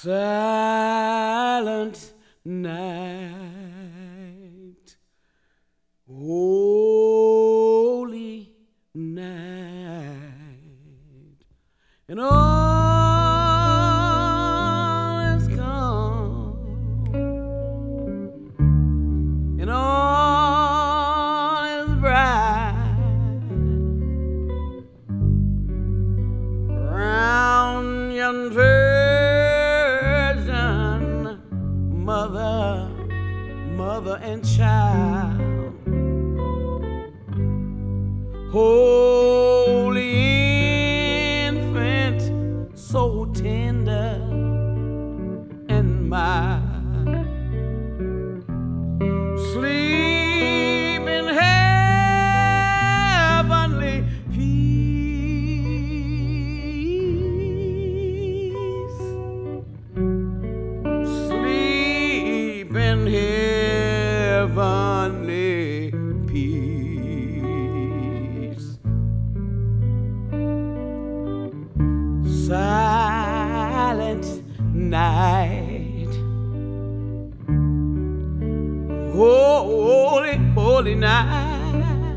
silent night, holy night, and all is calm, and all is bright round yon virgin mother and child, holy infant, so tender and mild, sleep in heavenly peace, sleep in heavenly peace. Silent night, holy, holy night,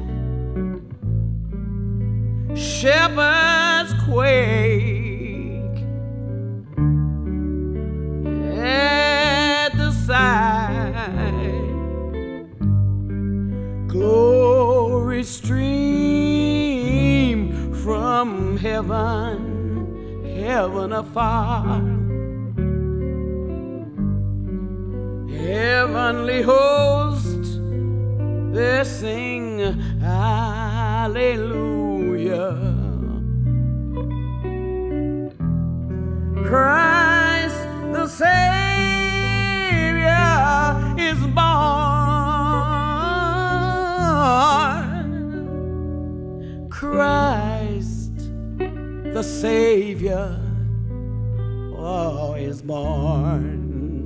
shepherds quake at the sight, glory stream from heaven afar, heavenly host, they sing hallelujah. Christ the Savior is born. Christ the Savior, is born.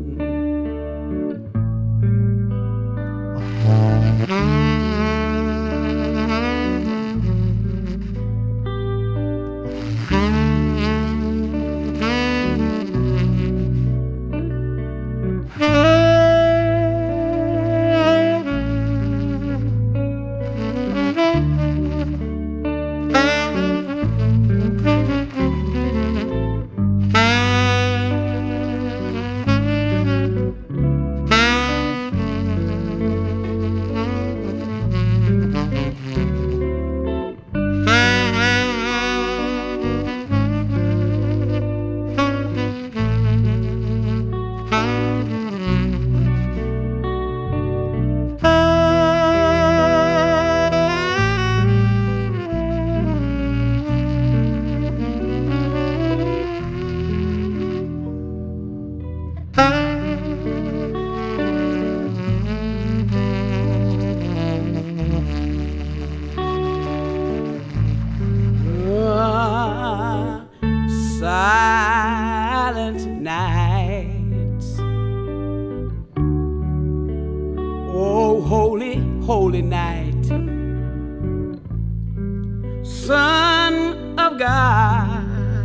Silent nights, oh holy, holy night, Son of God,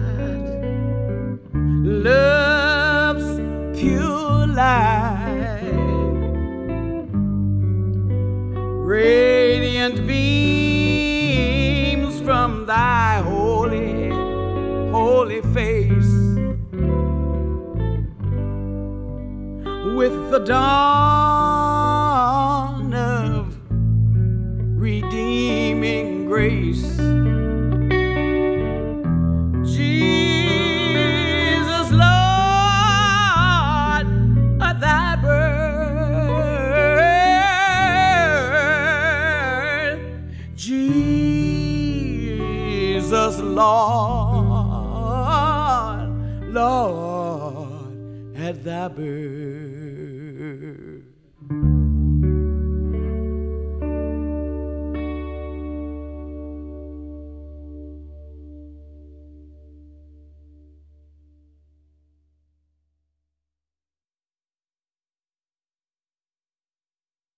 love's pure light, radiant beams from thy holy face, with the dawn of redeeming grace. Jesus, Lord, at thy birth, Jesus, Lord, at thy birth.